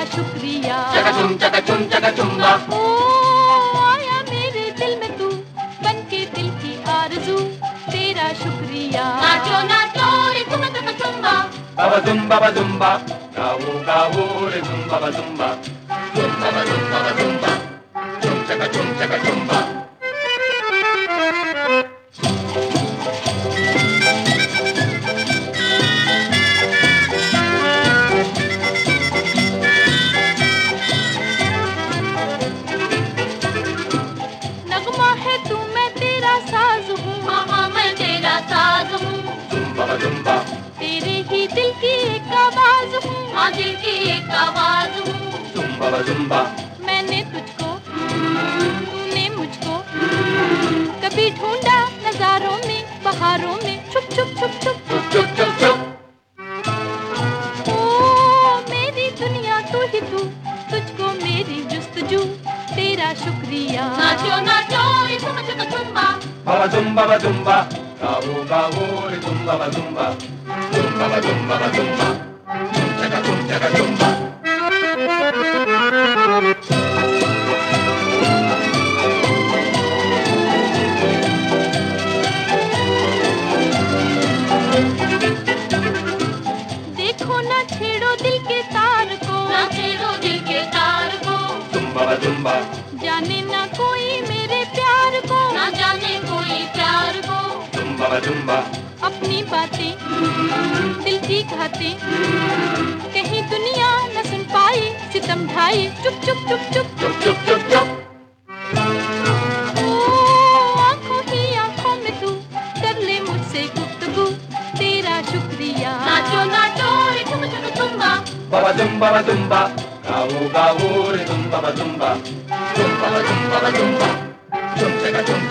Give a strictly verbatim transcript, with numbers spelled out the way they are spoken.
शुक्रिया। चका चुम चका चुम चका चुम्बा। ओ आया मेरे दिल में तू, बन के दिल की आरज़ू, तेरा शुक्रिया। नाचो नाचो रे तुम चका चुम्बा। बाबा जुम्बा बा जुम्बा, गाओ गाओ रे जुम्बा बा जुम्बा, जुम्बा बा जुम्बा बा जुम्बा, चुम चका चुम चका चुम्बा। नगमा है तू मैं तेरा साज हूँ, हाँ हाँ मैं तेरा साज हूँ, जुम्बा बा जुम्बा, तेरे ही दिल की एक आवाज हूँ, हाँ दिल की एक आवाज हूँ, जुम्बा बा जुम्बा। मैंने तुझको तूने मुझको कभी ढूंढा नजारों में बहारों में, छुप छुप छुप छुप चुप चुप चुप चुप। ओ मेरी दुनिया तू ही तू, तुझको मेरी जुस्तजू, तेरा शुक्रिया। नाचो नाचो रे तुम चका चुम्बा। बाबा जुम्बा बा जुम्बा, गाओ गाओ रे जुम्बा बा जुम्बा, जुम्बा बा जुम्बा बा जुम्बा, चुम चका चुम चका चुम्बा। देखो ना छेड़ो दिल के तार को, ना छेड़ो दिल के तार को, जुम्बा बा जुम्बा, जाने ना कोई मेरे प्यार को, ना जाने कोई प्यार को, जुम्बा बा जुम्बा। अपनी बातें दिल की घातें कहीं दुनिया न सुन पाए, सितम ढाए, चुप चुप चुप चुप चुप चुप चुप चुप। ओ आंखों ही आंखों में तू, कर ले मुझसे गुफ्तगू, तेरा शुक्रिया। नाचो नाचो रे तुम चका चुम्बा। बाबा जुम्बा बा जुम्बा, गाओ गाओ रे जुम्बा बा जुम्बा, जुम्बा बा जुम्बा बा जुम्बा, चुम चका चुम